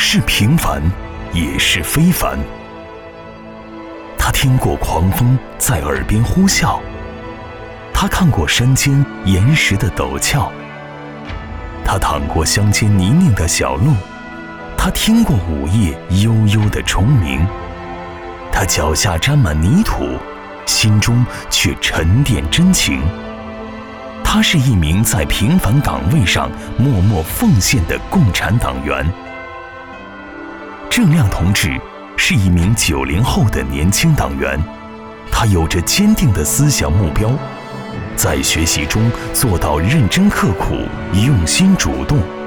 是平凡，也是非凡。他听过狂风在耳边呼啸，他看过山间岩石的陡峭，他淌过乡间泥泞的小路，他听过午夜悠悠的虫鸣。他脚下沾满泥土，心中却沉淀真情。他是一名在平凡岗位上默默奉献的共产党员。郑亮同志是一名90后的年轻党员，他有着坚定的思想目标，在学习中做到认真刻苦、用心主动。